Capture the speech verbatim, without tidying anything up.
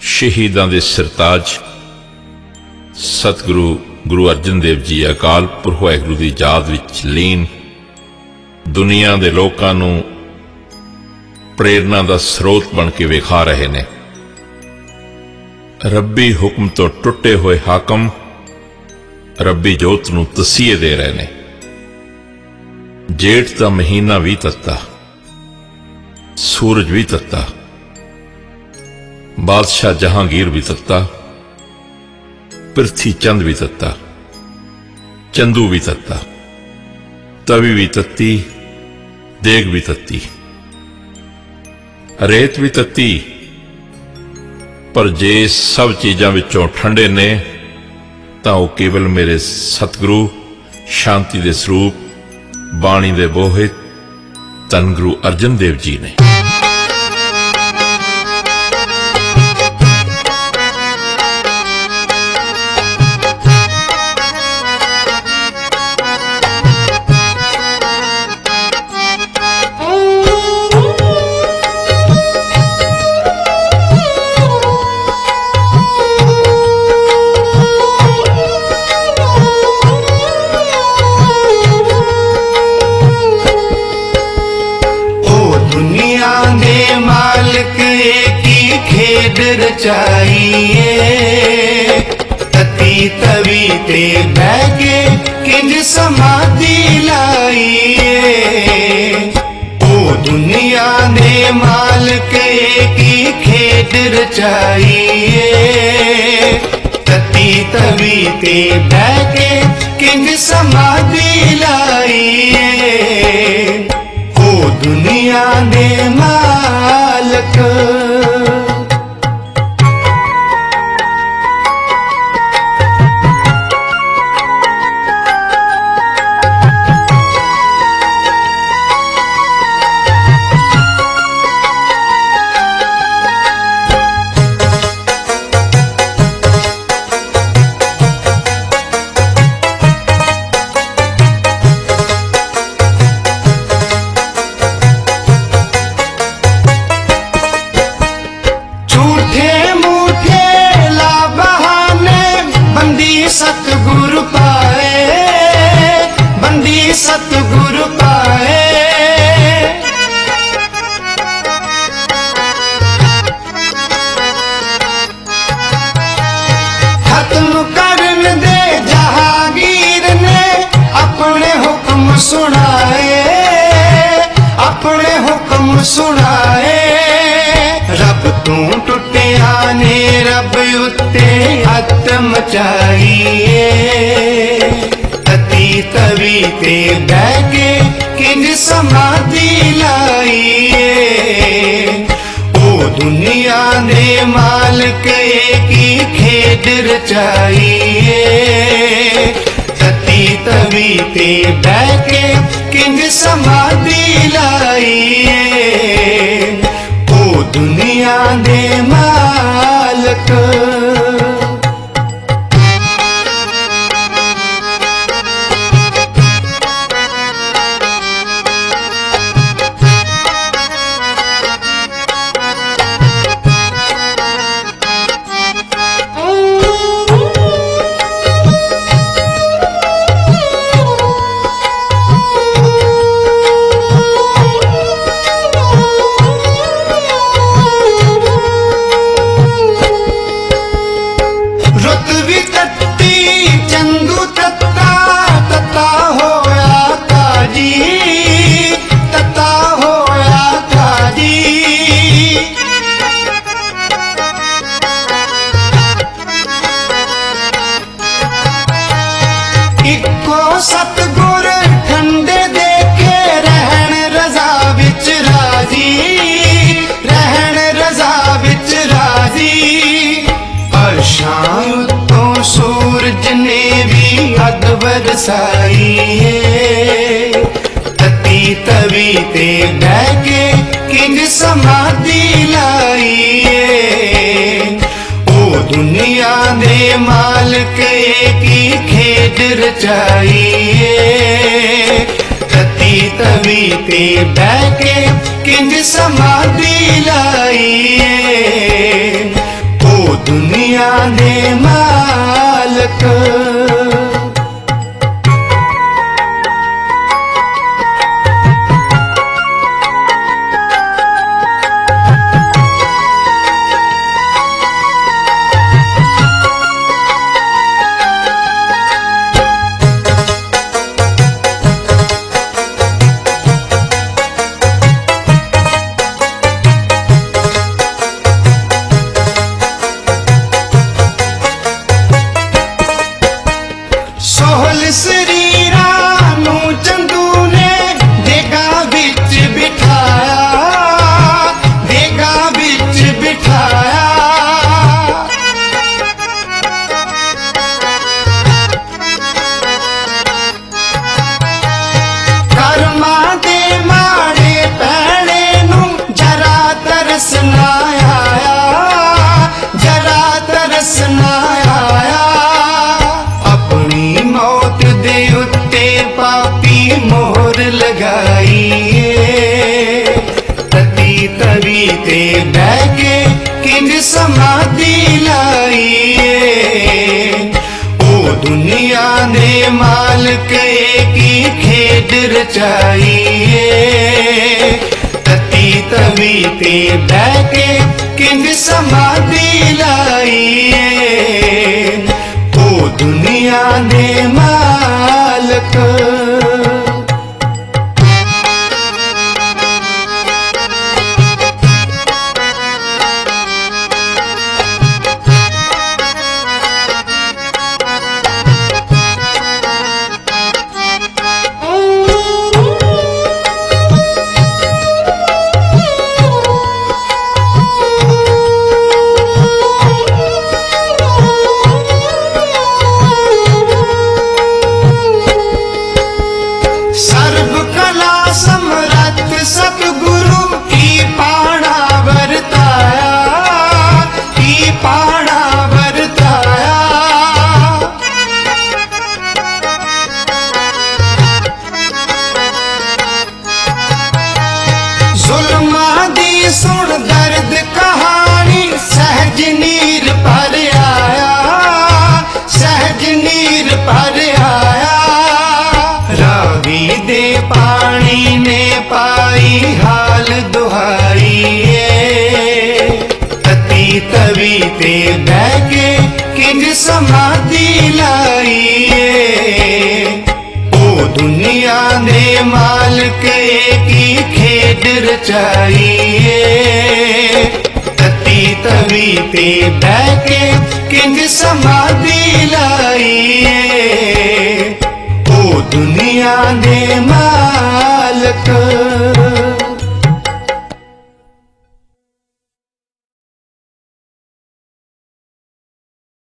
शहीदां दे सरताज सतगुरु गुरु अर्जन देव जी अकाल पुरख वाहिगुरू दी याद विच लीन दुनिया दे लोकां नूं प्रेरणा दा स्रोत बन के विखा रहे ने। रब्बी हुक्म तो टुटे हुए हाकम रब्बी जोत नूं तसीहे दे रहे ने। जेठ दा महीना भी तत्ता, सूरज भी तत्ता, बादशाह जहांगीर भी तत्ता, पृथ्वी चंद भी तत्ता, चंदू भी तत्ता, तवी भी तत्ती, देग भी तत्ती, रेत भी तत्ती। पर जे सब चीजां विचों ठंडे ने तां ओह केवल मेरे सतगुरु शांति दे स्वरूप बाणी दे बोहित धन गुरु अर्जन देव जी ने। चाहिए तती तवी ते बह के किंज समाधि लाइए। ओ दुनिया दे मालिक की खेड रचाइए तती तवी ते बह के किंज समाधि लाइए। ओ दुनिया दे मालिक सतगुरु पाए, बंदी सतगुरु पाए। खत्म करन दे जहांगीर ने अपने हुक्म सुनाए, अपने हुक्म सुनाए। रब तू टुटिया ने रब उत्ते हथ मचाइए तती तवी ते बह के किंज समाधि लाइए। ओ दुनिया दे मालिक की खेड रचाइए तती तवी ते बह के किंज समाधि लाइए। ओ दुनिया दे मालिक सतगुर ठंडे देखे रहन रजा विच राजी, रहन रजा विच राजी। पर शाम तो सूरज ने भी हद बरसाइए तती तवी ते बह के किंज समाधि लाइए। ओ दुनिया दे मालिक की खेड रचाइए तती तवी ते बह के किंज समाधि लाइए। ओ दुनिया दे मालक। सोहल शरीरा नू चंदू ने देगा बिच बिठाया, देगा बिच बिठाया। कर्मा दे माड़े पैणे नू जरा तरस ना आया, जरा तरस ना आया। मौत दे उत्ते पापी मोहर लगाई, तती तवी ते बह के किंज समाधि लाई। ओ दुनिया दे मालक की खेड रचाई, तती तवी ते बह के किंज समाधि लाई। दुनिया दे मालक। सर्व कला समरथ सतगुरु की पाणा वर्ताया, की पाणा वर्ताया। जुल्मा दी सुन दर्द कहानी सहज नीर पर आया, सहज नीर पर आया। रावी दे पानी ने पाई हाल दुहाई, तती तवी ते बह के किंज समाधि लाई। ओ दुनिया दे मालक की खेड रचाई, तती तवी ते बह के किंज समाधि लाई। दुनिया दे मालक।